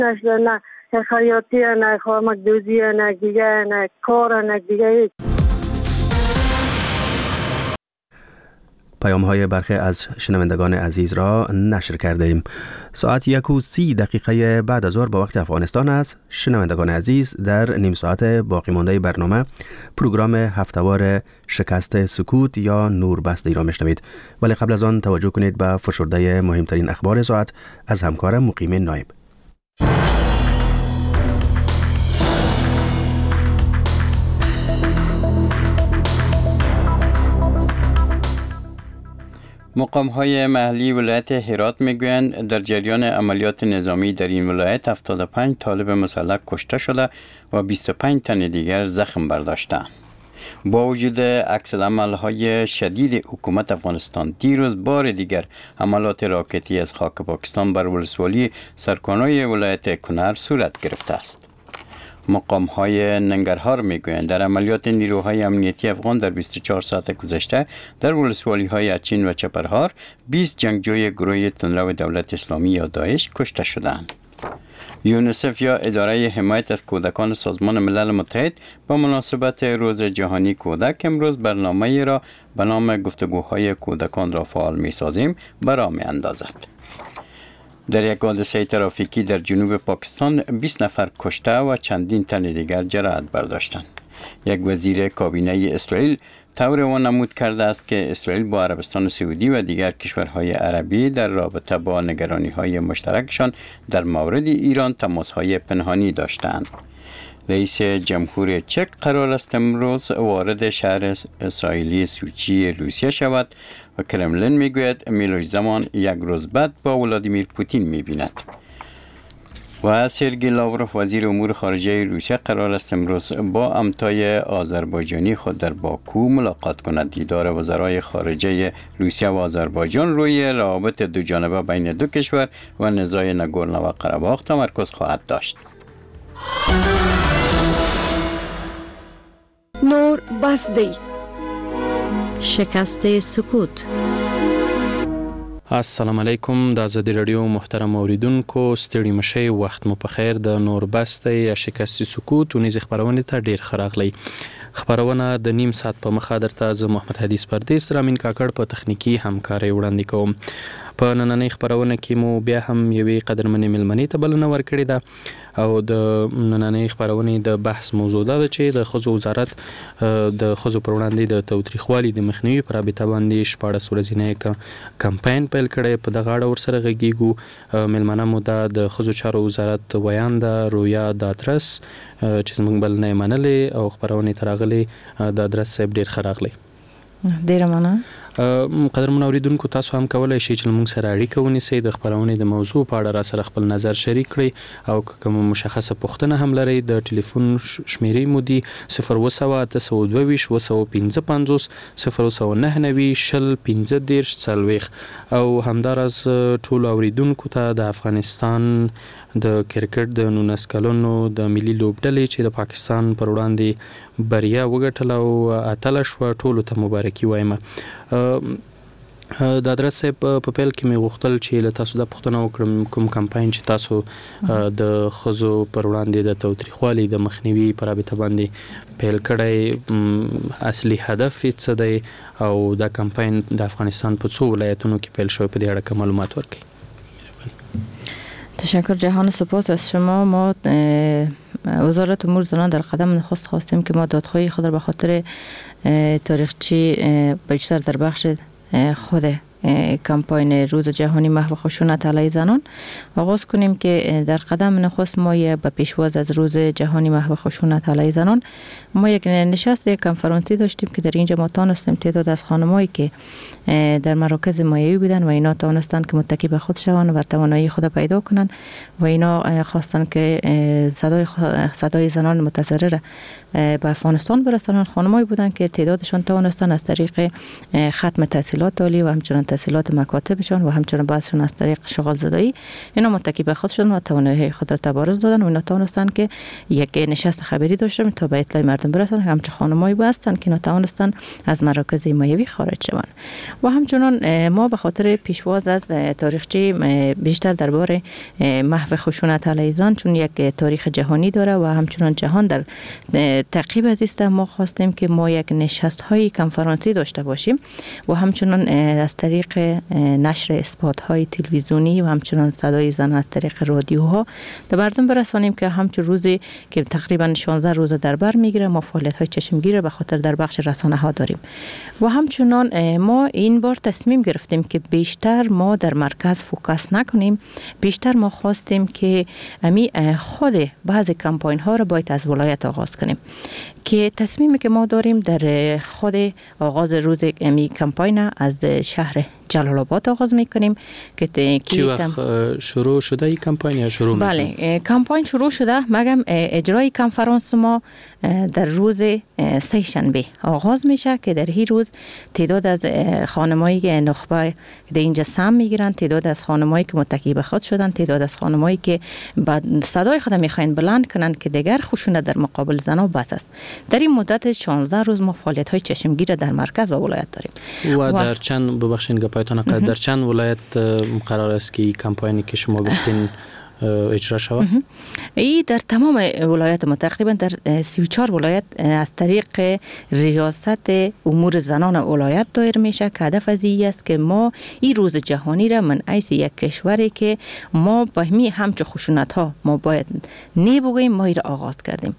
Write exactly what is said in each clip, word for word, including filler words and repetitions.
نه خیاطی نه خامک دوزی نه دیگه نه کار نه دیگه. پیام های برخی از شنوندگان عزیز را نشر کرده ایم. ساعت یک و سی دقیقه بعد از ظهر با وقت افغانستان است. شنوندگان عزیز، در نیم ساعت باقی مانده برنامه پروگرام هفتهوار شکست سکوت یا نوربست ای را میشنوید. ولی قبل از آن توجه کنید به فشرده مهمترین اخبار ساعت از همکار مقیم نایب. مقام‌های محلی ولایت هرات میگویند در جریان عملیات نظامی در این ولایت هفتاد و پنج طالب مسلح کشته شده و بیست و پنج تن دیگر زخم برداشتند. با وجود عکس العمل‌های شدید حکومت افغانستان، دیروز بار دیگر حملات راکتی از خاک پاکستان بر ولسوالی سرکانای ولایت کنر صورت گرفته است. مقام‌های ننگرهار میگویند در عملیات نیروهای امنیتی افغان در بیست و چهار ساعت گذشته در ولسوالی‌های اچین و چپرهار بیست جنگجوی گروه تندرو دولت اسلامی یا داعش کشته شدند. یونیسف یا اداره حمایت از کودکان سازمان ملل متحد با مناسبت روز جهانی کودک امروز برنامه‌ای را به نام گفتگوهای کودکان را فعال می‌سازیم برا می‌اندازد. در یک حادثه ترافیکی در جنوب پاکستان بیست نفر کشته و چندین تن دیگر جراحت برداشتند. یک وزیر کابینه اسرائیل طور وانمود کرده است که اسرائیل با عربستان سعودی و دیگر کشورهای عربی در رابطه با نگرانی‌های مشترکشان در مورد ایران تماس‌های پنهانی داشتند. رئیس جمهور چک قرار است امروز وارد شهر ساحلی سوچی روسیه شود و کرملین میگوید میلوش زمان یک روز بعد با ولادیمیر پوتین میبیند. و سرگئی لاوروف وزیر امور خارجه روسیه قرار است امروز با همتای آذربایجانی خود در باکو ملاقات کند. دیدار وزرای خارجه روسیه و آذربایجان روی روابط دو جانبه بین دو کشور و نزاع ناگورنو قره‌باخ تمرکز خواهد داشت. نور بسدی شکست سکوت. السلام علیکم، د آزادی رادیو محترم اوریدونکو، ستړي مشئ، وخت مو په خیر. د نوربست یا شکست سکوت ونیز خبرونه ته ډیر خراغلی. خبرونه د نیم ساعت په مخه درته ز محمد حدیث پردیس رامین کاکړ په تخنیکی همکاري وړاندې کوم. په نننۍ خبرونه کې مو بیا هم یوې قدرمنې ملمنې ته بلنه ورکړې ده او د نننۍ خبرونې د بحث موضوع ده چې د ښځو وزارت د ښځو پر وړاندې د تاوتریخوالي د مخنیوي په رابطه باندې شپاړس ورځنی کمپاین پیل کړی. په دغه اړه ورسره غږیږو. ملمنه مو ده د ښځو چارو وزارت ویانده رویا دادرس چې زموږ بلنه یې منلې او خبرونې ته راغلې. دادرس صاحب ډېر ښه راغلی. ډیره مننه. قدرمن اوریدونکو، تاسو هم کولای شئ چې موږ سره اړیکه ونیسئ، د خبرونې د موضوع په اړه را سره خپل نظر شریک کړئ او که کوم مشخصه پوښتنه هم لرئ د ټلیفون شمیرې مو دي صفر اووه سوه اته سوه دوه ویشت اووه سوه پنځه پنځوس صفر اووه سوه نهه نوي شل پنځه دېرش څلوېښت او همداراز ټولو اوریدونکو ته د افغانستان د کرکټ د نولس کلونو د ملي لوبډلې چې د پاکستان پر وړاندې بریا وګټله او اتله شوه، ټولو ته مبارکي وایم. د ادرس صاحب په پیل کې مې غوښتل چې له تاسو د پوښتنه وکړم کوم کمپاین چې تاسو د ښځو پر وړاندې د تاوتریخوالي د مخنیوي په رابطه باندې پیل کړی، اصلي هدف یې څه دی او دا کمپاین د افغانستان په څو ولایتونو کې پیل شوی، په دې اړه معلومات ورکړئ. تشکر جهان، سپاس از شما. ما وزارت امور زنان در قدم نخست خواستیم که ما دادخواهی خود را به خاطر تاریخچی بیشتر در بخش خود کمپاین روز جهانی محو خشونت علیه زنان آغاز کنیم که در قدم نخست ما به پیشواز از روز جهانی محو خشونت علیه زنان ما یک نشست یک کنفرانسی داشتیم که در اینجا ما تانستیم تعداد از خانمایی که در مراکز مایه‌ای بودن و اینا تانستن که متکی به خود شوند و توانایی خود پیدا کنن و اینا خواستن که صدای صدای زنان متضرر به افغانستان برسانن. خانمایی بودن که تعدادشان توانستن از طریق ختم تحصیلات عالی و همچنین تحصیلات مکاتبشان و همچنین بحثشون از طریق شغل زدایی اینا متکی به خود شدن و توانایی خود را تبارز دادن و اینا توانستن که یک نشست خبری داشتن تا به اطلاع مردم برسن. همچنین خانمایی هستند که اینا توانستن از مراکز حمایوی خارج شوند و همچنین ما به خاطر پیشواز از تاریخچه بیشتر درباره محو خشونت علیه زن چون یک تاریخ جهانی داره و همچنین جهان در تعقیب از است ما خواستیم که ما یک نشست های کنفرانسی داشته باشیم و همچنین از طریق نشر اسپات های تلویزیونی و همچنین صدای زن از طریق رادیوها در مردم برسانیم که همچون روزی که تقریبا شانزده روز در بر میگیره ما فعالیت های چشمگیر به خاطر در بخش رسانه ها داریم و همچنین ما این بار تصمیم گرفتیم که بیشتر ما در مرکز فوکس نکنیم. بیشتر ما خواستیم که امی خود بعض کمپاین ها را باید از ولایت آغاز کنیم که تصمیمی که ما داریم در خود آغاز روز امی کمپاین از شهر جلال آباد آغاز میکنیم که چی وقت شروع شده این کمپاین یا شروع میکنیم؟ بله کمپاین شروع شده مگم اجرای کنفرانس ما در روز سه شنبه آغاز میشه که در این روز تعداد از خانمایی که نخبه در اینجا سهم میگیرن، تعداد از خانمایی که متکی به خود شدن، تعداد از خانمایی که بعد صدای خود میخواین بلند کنن که دیگر خشونت در مقابل زنها بس است. در این مدت شانزده روز ما فعالیت های چشمگیر در مرکز و ولایت داریم. و, و در چند ببخشید گپایتون در چند ولایت قرار است که کمپاینی که شما گفتین اجرا شود؟ ای در تمام ولایت ما تقریبا در سی و چهار ولایت از طریق ریاست امور زنان ولایت دایر میشه که هدف از این است که ما این روز جهانی را من ایس یک کشوری که ما با همی همچه خشونت ها ما باید نبگوییم ما این را آغاز کردیم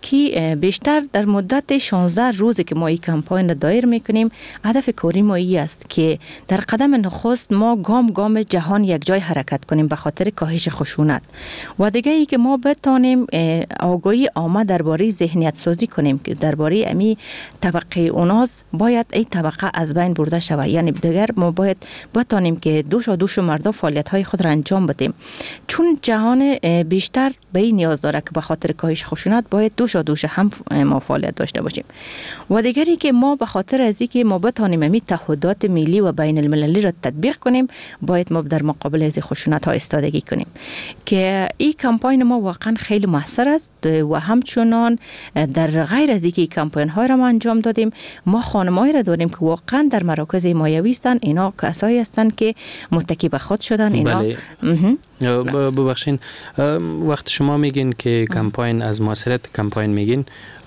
که بیشتر در مدت شانزده روزی که ما این کمپاین را دایر میکنیم هدف کاری ما این است که در قدم نخست ما گام گام جهان یک جای حرکت کنیم به خاطر کاهش خشونت و دیگه ای که ما بتانیم آگاهی عامه درباره ذهنیت سازی کنیم که درباره امی طبقه اوناس باید این طبقه از بین برده شود. یعنی دیگر ما باید بتانیم که دوش و دوش مردا فعالیت های خود را انجام بدیم چون جهان بیشتر به این نیاز داره که به خاطر کاهش خشونت باید دوش و دوش هم ما فعالیت داشته باشیم. و دیگری که ما به خاطر از اینکه ما بتانیم امی تعهدات ملی و بین المللی را تطبیق کنیم باید ما در مقابل از خشونت ها ایستادگی کنیم که این کمپاین ما واقعا خیلی موثر است و همچنان در غیر از اینکه کمپاین های را ما انجام دادیم ما خانمایی را داریم که واقعا در مراکز حمایوی هستند. اینا کسایی هستند که متکی به خود شدن. اینا بله. ببخشین وقت شما میگین که کمپاین از موثریت کمپاین میگین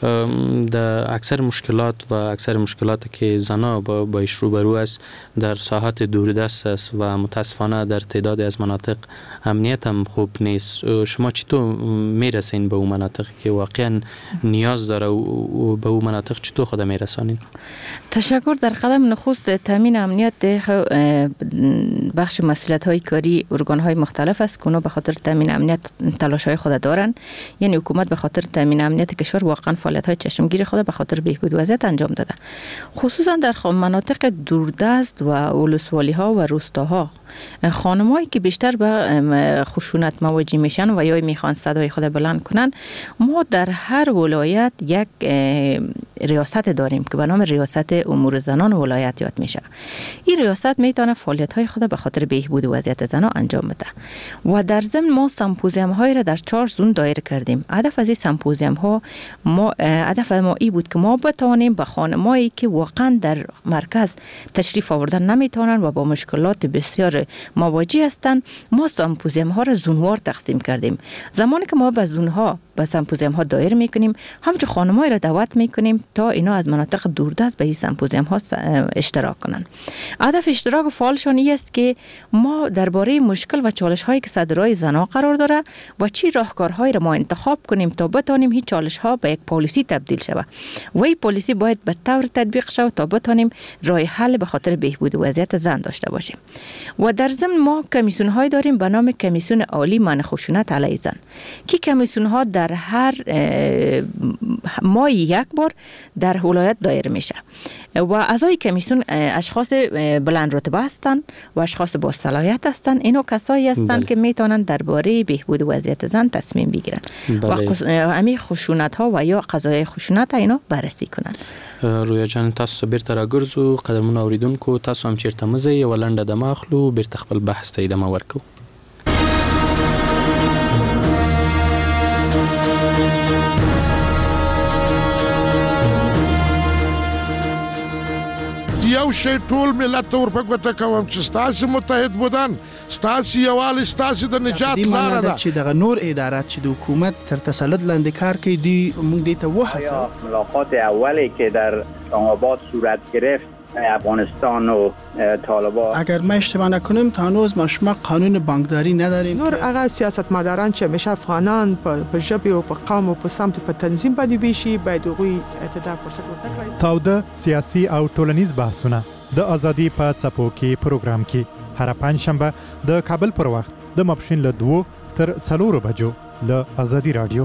در اکثر مشکلات و اکثر مشکلاتی که زنها با بایش روبرو است در ساحات دوردست است و متاسفانه در تعداد از مناطق امنیت هم خوب نیست. شما چطور میرسین به اون مناطق که واقعا نیاز داره و به اون مناطق چطور خود میرسانین؟ تشکر. در قدم نخست تامین امنیت بخش مسئولیت های کاری ارگان های مختلف است که اونا به خاطر تامین امنیت تلاش های خود دارن. یعنی حکومت به خاطر تامین امنیت کشور واقعا فعالیت های چشمگیر خود به خاطر بهبود وضعیت انجام داده، خصوصا در مناطق دوردست و ولسوالی ها و روستاها. خانمایی که بیشتر به خشونت مواجه میشن و یا میخوان صدای خود بلند کنن، ما در هر ولایت یک ریاست داریم که به نام ریاست امور زنان ولایت یاد میشه. این ریاست میتونه فعالیت های خود به خاطر بهبود وضعیت زنان انجام بده و در ضمن ما سمپوزیوم های را در چهار زون دایر کردیم. هدف از این سمپوزیوم ها ما هدف ما این بود که ما بتوانیم به خانمایی که واقعا در مرکز تشریف آوردن نمیتونن و با مشکلات بسیار مواجه هستند، ما سمپوزیوم ها را زونوار تقسیم کردیم. زمانی که ما به زون ها به سمپوزیوم ها دایر میکنیم، همچون خانمایی را دعوت میکنیم تا اینا از مناطق دوردست به این سمپوزیوم ها اشتراک کنن. هدف اشتراک فعالشان این است که ما درباره مشکل و چالش هایی که صدرای زنها قرار داره و چی راهکارهایی را ما انتخاب کنیم تا بتانیم هیچ چالش ها به یک پالیسی تبدیل شود و این پالیسی باید به طور تطبیق شود تا بتانیم راه حل به خاطر بهبود وضعیت زن داشته باشیم. و در ضمن ما کمیسیون های داریم به نام کمیسیون عالی منع خشونت علیه زن که کمیسیون ها در در هر ماه یک بار در ولایت دایر میشه و اعضای کمیسیون اشخاص بلند رتبه هستند و اشخاص با صلاحیت هستند. اینو کسایی هستند که میتونن درباره بهبود وضعیت زن تصمیم بگیرن و همین خشونت ها و یا قضایای خشونت اینو بررسی کنن. رویا جان تاسو بیرته راګرځو قدرمن اوریدونکو تاسو هم چیرته مزه یو لنډه د ماخلو بیرته خپل بحث ته ادامه ورکو. یو شی ټول ملت ته ورپګوته کوم چې ستاسو متحد بودن ستاسو یووالی ستاسو د نجات لاره ده چې دغه نور ادارات چې د حکومت تر تسلط لاندې کار کوي دی موږ دې ته وهڅوو. ملاقات اولی که در اسلام‌آباد صورت گرفت افغانستان و طالبان، اگر ما اشتباه نکنیم تا هنوز ما شما قانون بانکداری نداریم. نور هغه سیاستمداران چې همیشه افغانان په ژبه او په قوم او په سمت په تنظیم باندې ویشي باید هغوی ته فرصت ورکړي. تاوده سیاسي او ټولنیز بحثونه د ازادي په څپو کې پروګرام کې هر پنځشنبه د کابل پر وخت د ماپښین له دوه تر څلورو بجو له ازادي رادیو.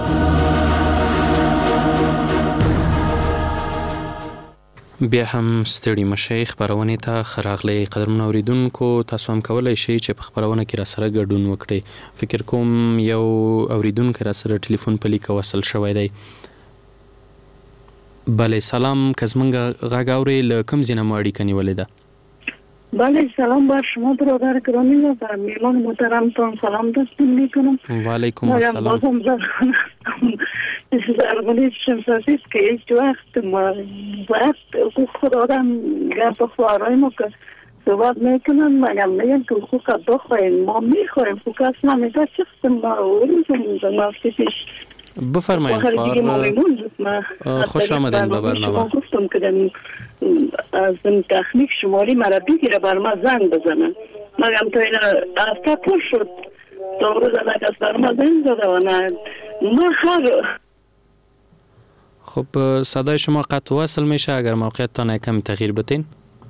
بیا هم ستړي مشي خبرونه ته خراغلي قدرمن اوریدونکو تاسو هم کولای شئ چې په خبرونه کې را سره ګډون وکړئ. فکر کوم یو اوریدونکو را سره ټلیفون په لیک وصل شوی دی. بله سلام کزمنګ غاګاوري له کوم ځای نه مو اړیکه نیولې ده؟ بله سلام بر شما برادر گرامی و بر میهمان محترمتان سلام دستون میکنم. و علیکم السلام. درباره شمسازی است که هیچ وقت ما وقت حقوق خود آدم گرد خواهرهای ما که صحبت میکنن مگم میگن که حقوق بخواهیم ما میخواهیم حقوق اصلا میده چه قسم ما اوریزم ما پیش بفرمایید خواهر خوش آمدین به برنامه. گفتم که از این تخنیک شماری مرا بگیره بر ما زنگ بزنن مگم تا این هفته پر شد تا روز از بر ما زنگ زده و نه ما هر خب صدای شما قطع وصل میشه اگر موقعیتتان کم تغییر بدین.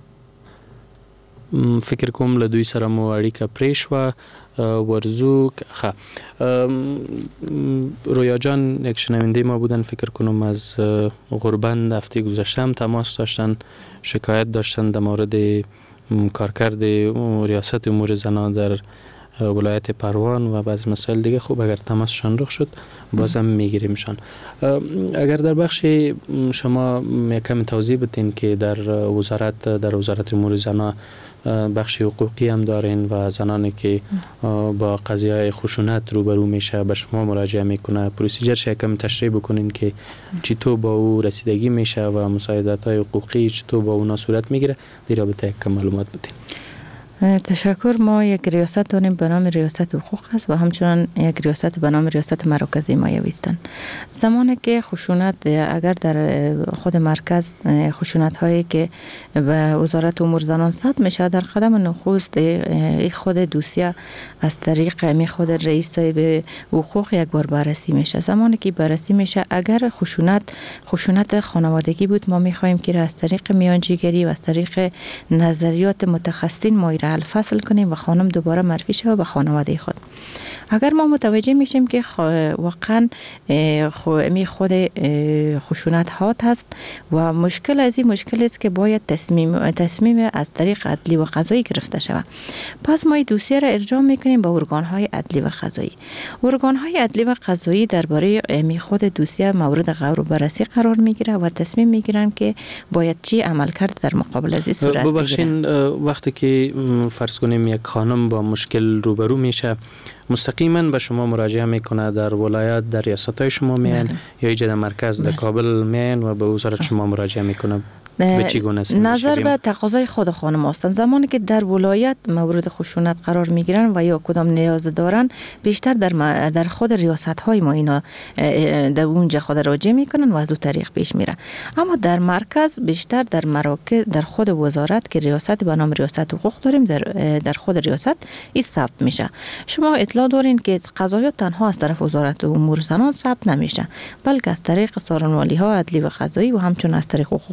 فکر کوم له دوی سره مو اړیکه پرې شوه ورزو خ رویا جان یک شنونده ما بودن فکر کنم از غربند هفته گذشته هم تماس داشتن شکایت داشتن در مورد کارکرد ریاست امور زنان در ولایت پروان و بعض مسائل دیگه. خوب اگر تماسشان رخ شد بازم میگیریمشان. اگر در بخش شما یکم توضیح بدین که در وزارت در وزارت امور زنان بخش حقوقی هم دارین و زنانی که با قضیه خشونت روبرو میشه به شما مراجعه میکنه پروسیجرش یکم تشریح بکنین که چطور با او رسیدگی میشه و مساعدت های حقوقی چطور با اونا صورت میگیره در رابطه یکم معلومات بدین. تشکر. ما یک ریاست داریم به نام ریاست حقوق است و همچنان یک ریاست به نام ریاست مراکز حمایه است. زمانی که خشونت اگر در خود مرکز خشونت هایی که به وزارت امور زنان ثبت میشه در قدم نخست خود دوسیه از طریق می خود رئیس به حقوق یک بار بررسی میشه. زمانی که بررسی میشه اگر خشونت خشونت خانوادگی بود ما میخوایم که از طریق میانجیگری و از طریق نظریات متخصصین ما فصل کنیم و خانم دوباره معرفی شود به خانواده خود. اگر ما متوجه میشیم که واقعا می خود خشونت هات هست و مشکل از این مشکل است که باید تصمیم تصمیم از طریق عدلی و قضایی گرفته شود، پس ما این دوسیه را ارجاع میکنیم به ارگان های عدلی و قضایی. ارگان های عدلی و قضایی درباره می خود دوسیه مورد غور و بررسی قرار میگیره و تصمیم میگیرن که باید چی عمل کرد در مقابل از این صورت بگیره. ببخشید وقتی که فرض کنیم یک خانم با مشکل روبرو میشه مستقیما به شما مراجعه میکنه در ولایت در ریاست‌های شما میان یا ایجاد مرکز در کابل میان و به وزارت شما مراجعه میکنه؟ نظر به تقاضای خود خانم هستند. زمانی که در ولایت مورد خشونت قرار میگیرن و یا کدام نیاز دارن بیشتر در در خود ریاست های ما اینا در اونجا خود راجع میکنن و از اون طریق پیش میره. اما در مرکز بیشتر در مراکز در خود وزارت که ریاست به نام ریاست حقوق داریم در در خود ریاست این ثبت میشه. شما اطلاع دارین که قضایات تنها از طرف وزارت امور زنان ثبت نمیشه بلکه از طریق سارنوالی ها عدلی و قضایی و همچنین از طریق حقوق بشر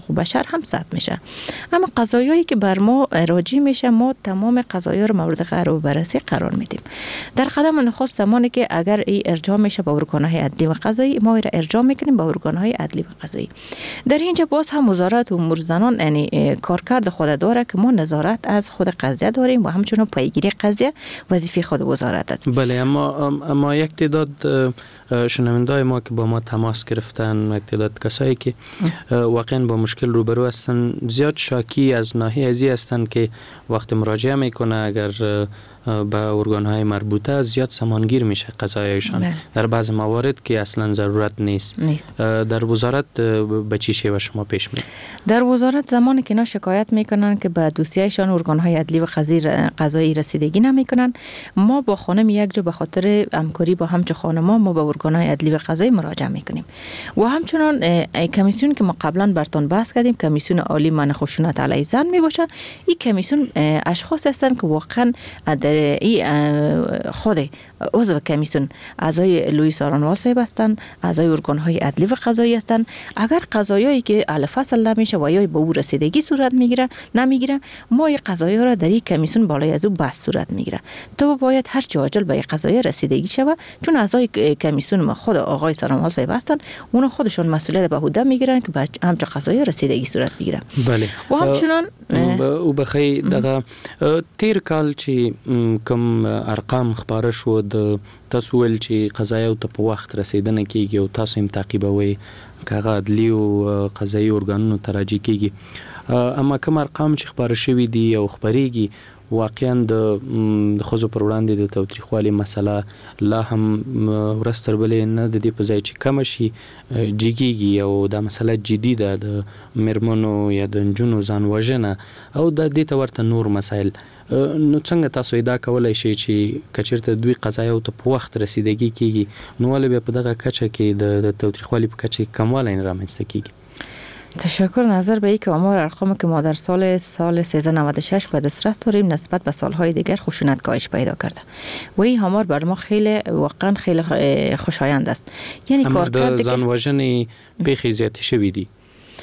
هم ثبت میشه. اما قضایایی که بر ما راجع میشه ما تمام قضایا رو مورد غور و بررسی قرار میدیم. در قدم نخست زمانی که اگر ای ارجاع میشه به ارگان‌های عدلی و قضایی ما را ارجاع میکنیم به ارگان‌های عدلی و قضایی. در اینجا باز هم وزارت امور زنان یعنی کارکرد خود داره که ما نظارت از خود قضیه داریم و همچنین پیگیری قضیه وظیفه خود وزارت است. بله اما اما یک تعداد شنونده‌های ما که با ما تماس گرفتن، یک تعداد کسایی که واقعا با مشکل روبرو هستن زیاد شاکی از ناحیه ازی هستن که وقت مراجعه میکنه اگر به ارگان‌های مربوطه زیاد سامانگیر میشه قضایشان در بعض موارد که اصلا ضرورت نیست. نیست. در وزارت به چی شیوه شما پیش میاد؟ در وزارت زمانی که اینا شکایت میکنن که به دوسیه‌شان ارگان‌های عدلی و قضایی رسیدگی نمیکنن، ما با خانم یک جو به خاطر همکاری با همچه خانم‌ها ما به ارگان‌های عدلی و قضایی مراجعه میکنیم و همچنان کمیسیون که ما قبلا براتون بحث کردیم کمیسیون عالی منع خشونت علیه زن میباشه. این کمیسیون اشخاص هستن که واقعا ای خود عضو کمیسیون اعضای لوئیس آرانوال صاحب هستند، اعضای ارگان‌های عدلی و قضایی هستند. اگر قضایایی که اهل فصل نمیشه و یا به او رسیدگی صورت میگیره نمیگیره ما این قضایا را در این کمیسیون بالای از او بحث صورت میگیره. تو باید هر چه عاجل به این قضایا رسیدگی شود چون اعضای کمیسیون ما خود آقای آرانوال صاحب هستند، اونا خودشون مسئولیت به عهده میگیرن که به همچه قضایا رسیدگی صورت بگیره. بله. و همچنان او بخی دغه تیر کال چې کوم ارقام خبره شو د تاسو ول چې قضایا ته په وخت رسیدنه کیږي او تاسو هم تعقیبوي کاغه عدلی او قضایي ارګانونو تراجع کیږي، اما کوم ارقام چې خبره شوی دي او خبريږي واقعا د خزو پر وړاندې د تاوتریخوالي مسله لا هم ورستر بلې نه د دې په ځای چې کم شي جګیږي او دا مسله جدي ده د مرمنو یا د نجونو ځان وژنه او د دې ته ورته نور مسایل. نو څنګه تاسو ادا کولای شئ چې کچیرته دوی قضایو ته په وخت رسیدګي کیږي نو ولې په دغه کچه کې د تاوتریخوالي په کچه کموالی نه رامنځته کیږي؟ تشکر. نظر به این که آمار ارقامی که ما در سال سال سیزده نود و شش به دسترس داریم نسبت به سالهای دیگر خشونت کاهش پیدا کرده و این آمار بر ما خیلی واقعا خیلی خوشایند است. یعنی کارکرد که زن وژنې پیښې زیاتې شوې دي.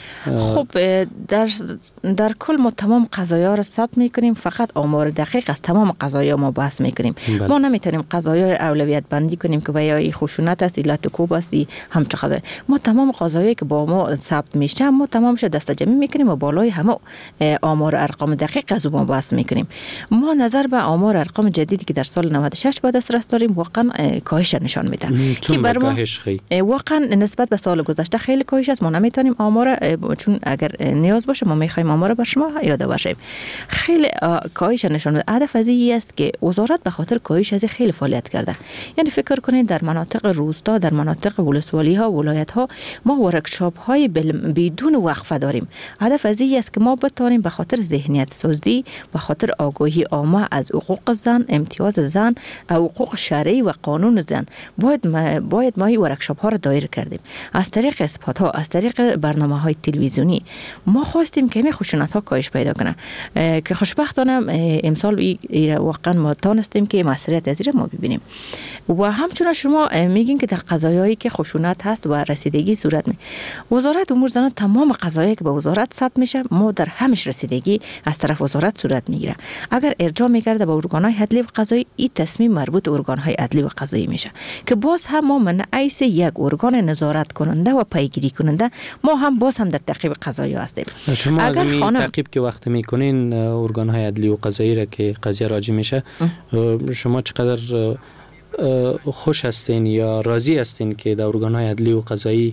خب در در کل ما تمام قضایا را ثبت میکنیم، فقط آمار دقیق از تمام قضایا ما بحث میکنیم. بله. ما نمیتونیم قضایا را اولویت بندی کنیم که ویا این خشونت است، علت کوب است، همچه قضایا. ما تمام قضایایی که با ما ثبت میشه ما تمامش دسته‌جمعی میکنیم و بالای همه آمار ارقام دقیق از ما بحث میکنیم. ما نظر به آمار ارقام جدیدی که در سال نود و شش به دسترس داریم واقعا کاهش نشان میده که بر ما واقعا نسبت به سال گذشته خیلی کاهش است. ما نمیتونیم آمار چون اگر نیاز باشه ما میخوایم آمار بر شما یاد باشیم. خیلی کاهش نشان میده. هدف از این است که وزارت به خاطر کاهش از خیلی فعالیت کرده. یعنی فکر کنید در مناطق روستا، در مناطق ولسوالی ها، ولایت ها ما ورکشاپ های بدون وقفه داریم. هدف از این است که ما بتوانیم به خاطر ذهنیت سازی، به خاطر آگاهی عامه از حقوق زن، امتیاز زن، حقوق شرعی و قانون زن باید ما باید ما این ورکشاپ ها را دایر کردیم. از طریق اسپات ها، از طریق برنامه های تلویزیونی ما خواستیم که می خشونت ها کاهش پیدا کنه که خوشبختانه امسال واقعا ما تونستیم که مسئولیت از ما ببینیم. و همچنین شما میگین که در قضایایی که خشونت هست و رسیدگی صورت می وزارت امور زنان تمام قضایایی که به وزارت ثبت میشه ما در همش رسیدگی از طرف وزارت صورت میگیره. اگر ارجاع میکرده به ارگان‌های عدلی و قضایی این تصمیم مربوط به ارگان‌های عدلی و قضایی میشه که باز هم ما من ایس یک ارگان نظارت کننده و پیگیری کننده ما هم باز هم در تعقیب قضایی هستیم. شما از این خانم... تعقیب که وقت میکنین ارگان‌های عدلی و قضایی را که قضیه راجع میشه شما چقدر خوش هستین یا راضی هستین که در ارگان‌های عدلی و قضایی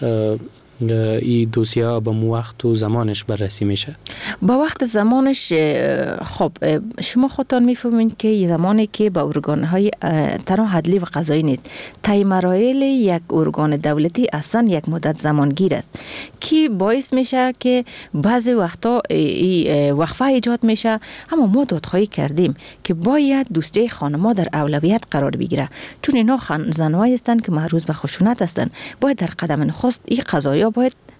این دوسیه به وقت و زمانش بررسی میشه؟ با وقت زمانش خب شما خودتان میفهمین که زمانی که با ارگان‌های تنها عدلی و قضایی نیست، طی مراحل یک ارگان دولتی اصلا یک مدت زمانگیر است که باعث میشه که بعضی وقتا وقفه ایجاد میشه. اما ما دادخواهی کردیم که باید دوسیه خانم‌ها در اولویت قرار بگیره چون اینا زن‌هایی هستند که معرض به خشونت هستند. باید در قدم نخست این قضایا باید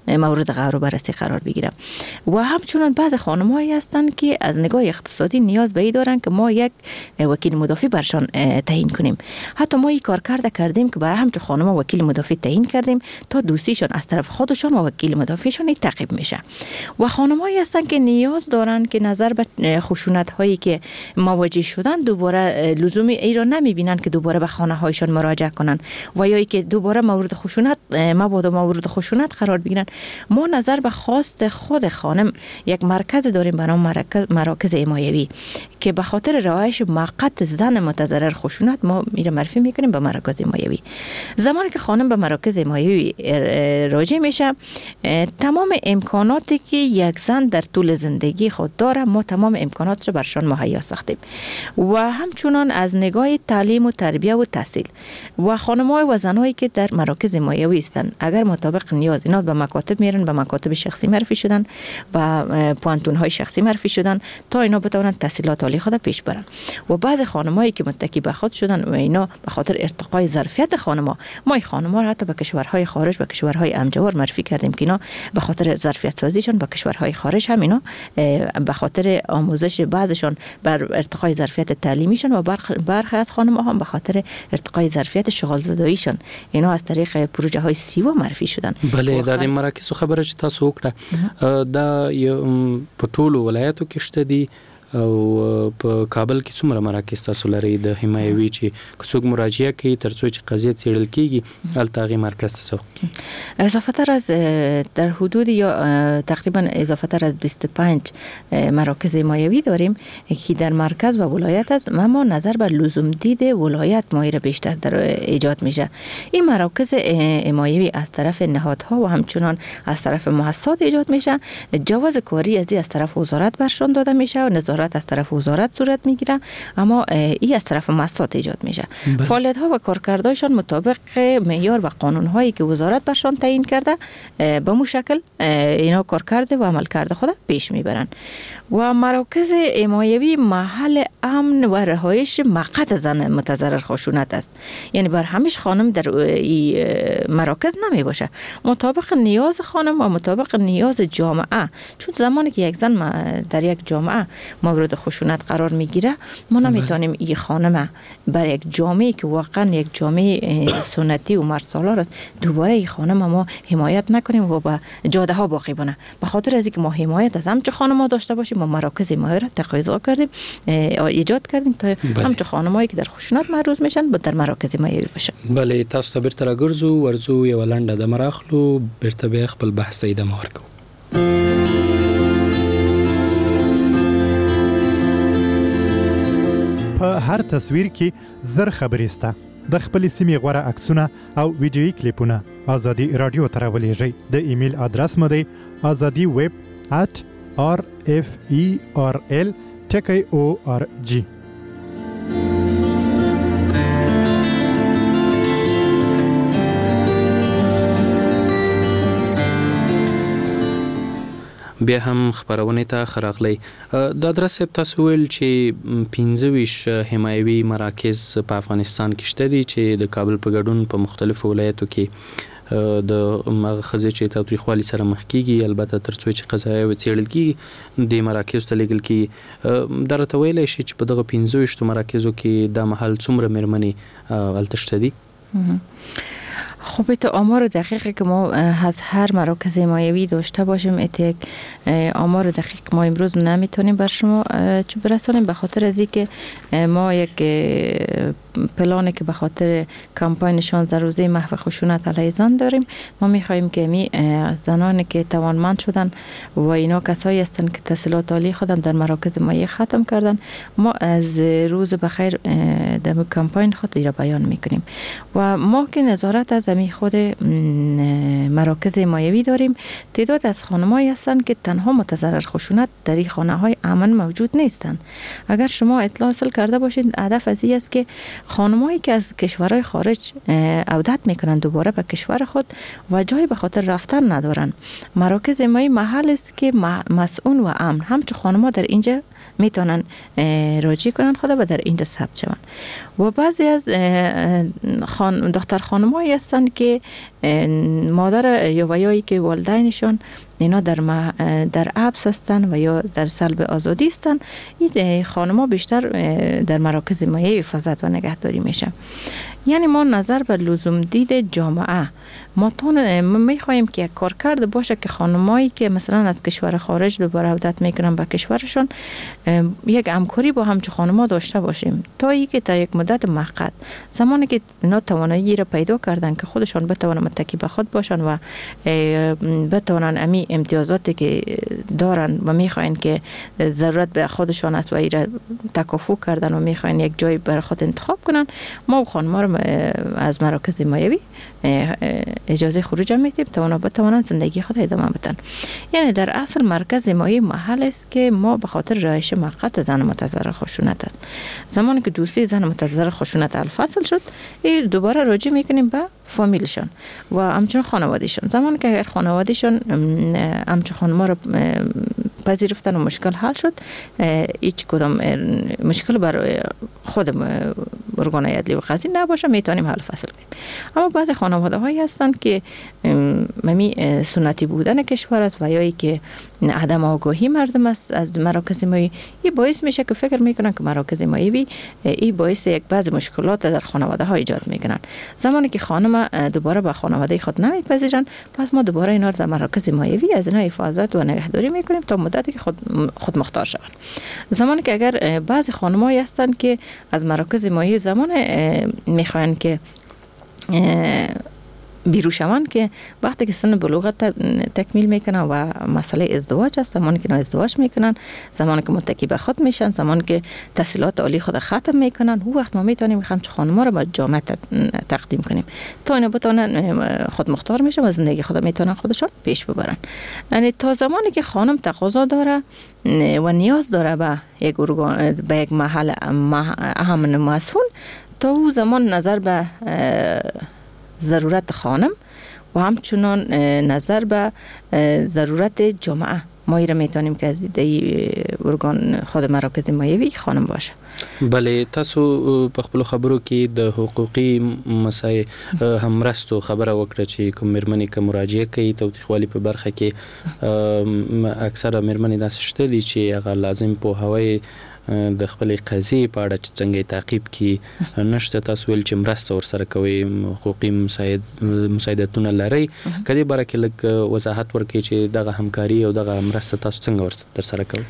مورد غور و بررسی قرار بگیره. و همچنان بعض خانم‌هایی هستند که از نگاه اقتصادی نیاز به این دارن که ما یک وکیل مدافع برشان تعیین کنیم. حتی ما این کار کرده کردیم که برای همچون خانم‌ها وکیل مدافع تعیین کردیم تا دوستیشان از طرف خودشان و وکیل مدافعشان تعقیب میشه. و خانم‌هایی هستند که نیاز دارن که نظر به خشونت‌هایی که مواجه شدن دوباره لزومی ای را نمی‌بینن که دوباره به خانه‌هایشان مراجعه کنن و یا ای که دوباره مورد خشونت مبادا مورد خشونت قرار بگیرن. ما نظر به خواست خود خانم یک مرکز داریم به نام مرکز مراکز حمایوی که به خاطر رهایش موقت زن متضرر خشونت ما میره معرفی میکنیم به مراکز حمایوی. زمانی که خانم به مراکز حمایوی راجع میشه، تمام امکاناتی که یک زن در طول زندگی خود داره ما تمام امکانات رو برشان مهیا ساختیم و همچنان از نگاه تعلیم و تربیه و تحصیل و خانم‌های و زنایی که در مراکز حمایوی هستند اگر مطابق نیاز اینا به مکاتب میرن، به مکاتب شخصی معرفی شدن، به پانتون‌های شخصی معرفی شدن تا اینا بتونن تحصیلات عالی خود پیش برن. و بعضی خانمایی که متکی به خود شدن و اینا به خاطر ارتقای ظرفیت خانم‌ها ما این خانم‌ها را حتی به کشورهای خارج به کشورهای امجوار معرفی کردیم که اینا به خاطر ظرفیت سازیشون به کشورهای خارج هم اینا به خاطر آموزش بعضشان بر ارتقای ظرفیت تعلیمیشون و برخی از خانم‌ها هم به خاطر ارتقای ظرفیت شغل زداییشون اینا از طریق پروژه های سیوا معرفی شدن. بله د دې مراکز خبره چې تاسو وکړه دا په ټولو ولایتو کې شته دي او په کابل کې څومره مراکز تاسو لرئ د حمایوي چې څوک مراجعه کوي ترڅو چې قضیه څیړل کیږي هلته هغې مرکز ته څه اضافه تر از در حدود یا تقریبا اضافه تر از بیست و پنج مراکز حمایوی داریم که در مرکز و ولایت است. اما نظر بر لزوم دید ولایت ما را بیشتر در ایجاد میشه. این مراکز حمایوی از طرف نهادها و همچنان از طرف مؤسسات ایجاد میشه. جواز کاری از از طرف وزارت برشان داده میشه و نظارت از طرف وزارت صورت میگیره، اما این از طرف مؤسسات ایجاد میشه. فعالیت ها و کارکردهایشان مطابق معیار و قانون هایی که وزارت برشان تعیین کرده به مو شکل اینا کار کرده و عمل کرده خود پیش میبرن. و مراکز حمایوی محل امن و رهایش موقت زن متضرر خشونت است. یعنی بر همیش خانم در این مراکز نمی باشه، مطابق نیاز خانم و مطابق نیاز جامعه. چون زمانی که یک زن در یک جامعه مورد خشونت قرار میگیره ما نمیتونیم این خانم بر یک جامعه که واقعا یک جامعه سنتی و مرد سالار است دوباره این خانم ما حمایت نکنیم و به جاده ها باقی بونه. به خاطر از اینکه ما حمایت از همچه خانم‌ها داشته باشیم ما مراکز حمایت را تقاضا کردیم ایجاد کردیم تا همچه خانمایی که در خشونت معرض میشن در مراکز حمایت باشن. بله تاسو ته بیرته راګرځو ورځو یو لنډه د مراخلو بیرته بیا خپل بحث یې د مارکو. په هر تصویر کې زر خبرې سته. د خپل سیمې غوره عکسونه او ویډیویي کلیپونه ازادي رادیو ته راولېږئ. د ایمیل ادرس مو دی ازادي ویب at r f e r l k o r g. بیا هم خبرونه ته خراغلی د ادرس تاسو ویل چې پنځه ویشت حمایوي مراکز په افغانستان کې شته دي چې د کابل په ګډون په مختلفو ولایتو کې د مغخزه چې تاریخوالي سره مخ کیږي. البته ترڅو چې قضایا و څېړل کیږي د مراکز ته لګل کیږي. درته ویلی شي چې په دغه پنځه ویشتو مراکزو کې د محل څومره مېرمنې هلته شته دي؟ خب ایت آمار دقیقی که ما از هر مراکز حمایوی داشته باشیم ایت یک آمار دقیق ما امروز نمیتونیم بر شما چه برسانیم به خاطر از اینکه ما یک پلانی که به خاطر کمپاین شانزده روزه محو خشونت علیه زن داریم. ما میخواهیم که می زنانی که توانمند شدن و اینا کسایی هستند که تحصیلات عالی خودم در مراکز حمایوی ختم کردن ما از روز بخیر در کمپاین خود را بیان میکنیم و ما که نظارت از می خود مراکز حمایوی داریم. تعداد از خانمایی هستند که تنها متضرر خشونت در این خانه های امن موجود نیستند. اگر شما اطلاع حاصل کرده باشید هدف از این است که خانمایی که از کشورهای خارج عودت میکنن دوباره به کشور خود و جای به خاطر رفتن ندارن، مراکز حمایت محل است که مسئول و امن همچون خانم‌ها در اینجا میتونن راجع کنن خود و در اینجا ثبت شون. و بعضی از خان دختر خانمایی هستن که مادر یا ویایی که والدینشون اینا در در حبس هستن و یا در سلب آزادی هستن، این خانم‌ها بیشتر در مراکز حمایت حفاظت و نگهداری میشن. یعنی ما نظر به لزوم دید جامعه ما تون میخوایم که کارکرد باشه که خانمایی که مثلا از کشور خارج دوباره عودت میکنن به کشورشون یک همکاری با همچون خانما داشته باشیم تا اینکه تا یک مدت موقت زمانی که اینا توانایی را پیدا کردن که خودشان بتوانن متکی به خود باشن و بتوانن امی امتیازاتی که دارن و میخواین که ضرورت به خودشان است و ایرا تکافو کردن و میخواین یک جای برای خود انتخاب کنن، ما خانما رو از مراکز حمایت اجازه خروج میدیم تا اونا بتوانند زندگی خود ادامه بدن. یعنی در اصل مرکز حمایت محل است که ما به خاطر رهایش موقت زن متضرر خشونت است. زمانی که دوستی زن متضرر خشونت الفصل شد، این دوباره راجع میکنیم به فامیلشون و همچنین خانوادهشون. زمانی که اگر خانوادهشون همچنین خانما رو پذیرفتن و مشکل حل شد، هیچ کدام مشکل برای خود ارگان عدلی و قضایی نباشه، میتونیم حل فصل کنیم. اما بعضی خانواده هایی هستند که ممی سنتی بودن کشور است و یا ای که عدم آگاهی مردم است از مراکز حمایت، این باعث میشه که فکر میکنن که مراکز حمایت این باعث یک بعضی مشکلات در خانواده ها ایجاد میکنن. زمانی که خانم دوباره با خانواده خود نمیپذیرن، پس ما دوباره اینا رو در مراکز حمایت از اینا حفاظت و نگهداری میکنیم تا مدتی که خود خود مختار شوند. زمانی که اگر بعضی خانمایی هستند که از مراکز حمایت زمان میخوان که بیرون شوند که وقتی که سن بلوغت تکمیل میکنن و مسئله ازدواج است، زمانی که ازدواج میکنن، زمانی که متکی به خود میشن، زمانی که تحصیلات عالی خود ختم میکنن، اون وقت ما میتونیم همچه خانم‌ها رو با جامعه تقدیم کنیم تا اینا بتونن خود مختار میشن و زندگی خود میتونن خودشون پیش ببرن. یعنی تا زمانی که خانم تقاضا داره و نیاز داره به یک ارگان به یک محل اهم مسئول، تا او زمان نظر به ضرورت خانم و همچنان نظر به ضرورت جامعه ما ایره میتونیم که از دیده ارگان خود مراکز حمایت خانم باشه. بله، تاسو په خپل خبرو کې د حقوقي مسایل هم رستو خبره وکړه چې کوم مرمنې که مراجعه کوي توثیقوالي په برخه کې اکثره مرمنې داسې شته دي چې هغه لازم پوهاوی د خپل قضیې په اړه چې څنګه تعقیب کی نشته. تاسو ویل چې مرسته ورسره کوي، حقوقي مساعد مساعدتونه لري، کله باره کې لږ وضاحت ورکړئ چې دغه همکاري او دغه مرسته تاسو څنګه ورسره کوي؟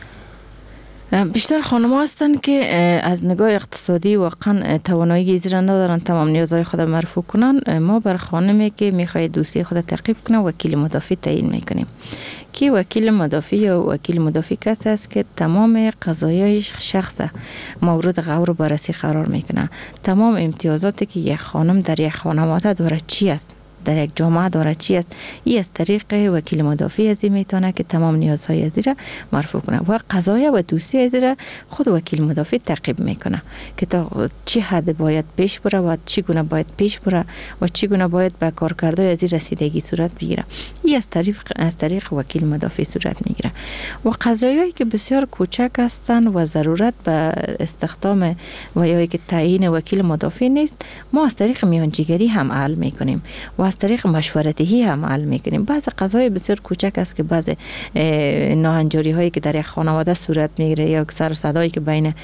بیشتر خانم‌ها هستند که از نگاه اقتصادی واقعا توانایی زیرا ندارن تمام نیازهای خود مرفوع کنن. ما بر خانمی که میخواد دوستی خود تعقیب کنه وکیل مدافع تعیین میکنیم که وکیل مدافع یا وکیل مدافع کسی است که تمام قضایای شخص مورد غور بررسی قرار میکنه. تمام امتیازاتی که یک خانم در یک خانواده داره چی است، در یک جامعه داره چی است، این از طریق وکیل مدافع ازی میتونه که تمام نیازهای ازی را مرفوع کنه و قضایای و دوستی ازی را خود وکیل مدافع تعقیب میکنه که تا چی حد باید پیش بره و چی گونه باید پیش بره و چی گونه باید به کارکردهای ازی رسیدگی صورت بگیره. این از طریق از طریق وکیل مدافع صورت میگیره و قضایایی که بسیار کوچک هستند و ضرورت به استخدام و یا که تعیین وکیل مدافع نیست، ما از طریق میانجیگری هم حل میکنیم و از طریق مشورتی هم حل میکنیم. بعض قضای بسیار کوچک است که بعض ناهنجاری هایی که در یک خانواده صورت میگیره یا سر و صدایی که بین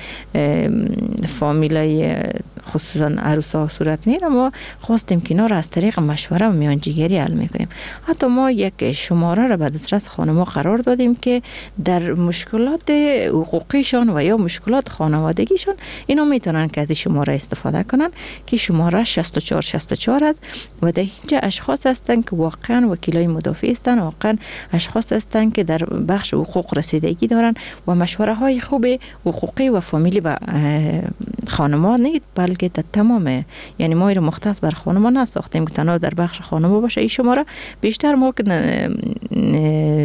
فامیلای خصوصا عروسا صورت میگیره، ما خواستیم که اینا را از طریق مشوره و میانجیگری حل میکنیم. حتی ما یک شماره را به دسترس خانم‌ها قرار دادیم که در مشکلات حقوقیشان و یا مشکلات خانوادگیشان اینا میتونن که از این شماره استفاده کنن که شماره شصت و چهار شصت و چهار است و در اینجا اشخاص هستند که واقعا وکیلای مدافع هستند، واقعا اشخاص هستند که در بخش حقوق رسیدگی دارن و مشوره های خوب حقوقی و فامیلی به خانم‌ها نیست، بلکه در تمام، یعنی ما رو مختص بر خانم‌ها نساختیم که تنها در بخش خانم‌ها باشه. این شماره بیشتر ما که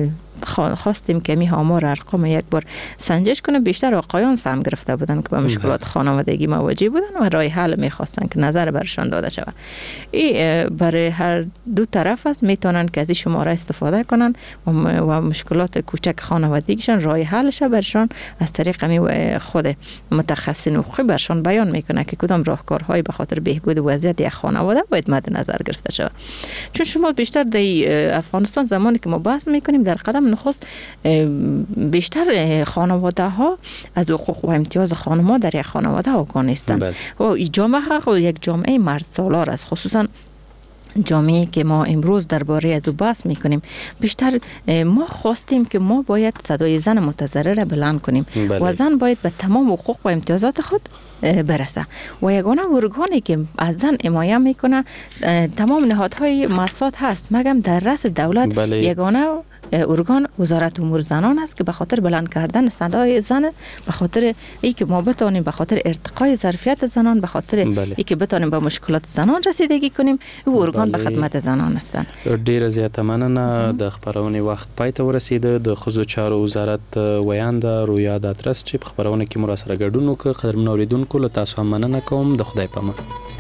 خواستیم که می آمار ارقام یک بار سنجش کنه، بیشتر آقایان سهم گرفته بودن که با مشکلات خانوادگی مواجه بودن و راه حل می خواستن که نظر برشان داده شود. این برای هر دو طرف است، میتونن که از این شماره استفاده کنن و مشکلات کوچک خانوادگیشان راه حلش برشان از طریق می خود متخصصین حقوقی برشان بیان میکنه که کدام راهکارهای به خاطر بهبود وضعیت یک خانواده باید مد نظر گرفته شود. چون شما بیشتر در افغانستان زمانی که ما بحث میکنیم در قدم نخست بیشتر خانواده ها از حقوق و امتیاز خانم‌ها در یک خانواده آگاه نیستند و این جامعه یک جامعه مرد سالار است، خصوصا جامعه که ما امروز درباره از او بحث میکنیم. بیشتر ما خواستیم که ما باید صدای زن متضرر را بلند کنیم بله. و زن باید به تمام حقوق و امتیازات خود برسه و یگانه ارگانی که از زن حمایت میکنه تمام نهادهای مؤسسات هست، مگم در رأس دولت بله. یگانه ارگان وزارت امور زنان است که به خاطر بلند کردن صدای زن، به خاطر ای که ما بتانیم به خاطر ارتقای ظرفیت زنان، به خاطر بله. ای که بتانیم به مشکلات زنان رسیدگی کنیم، او ارگان بله. به خدمت زنان هستند. ډیره زیاته مننه. د خبرونې وخت پای ته ورسیده. د ښځو چارو وزارت ویانده رویا داترس چې په خبرونه کې مو را سره ګډون وکړ. قدرمنو اوریدونکو له تاسو هم مننه کوم. د خدای په امان.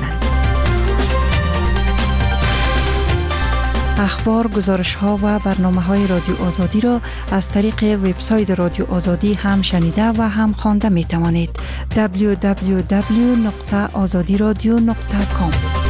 اخبار، گزارش ها و برنامه های رادیو آزادی را از طریق وبسایت رادیو آزادی هم شنیده و هم خوانده می توانید. دبلیو دبلیو دبلیو دات آزادی رادیو دات کام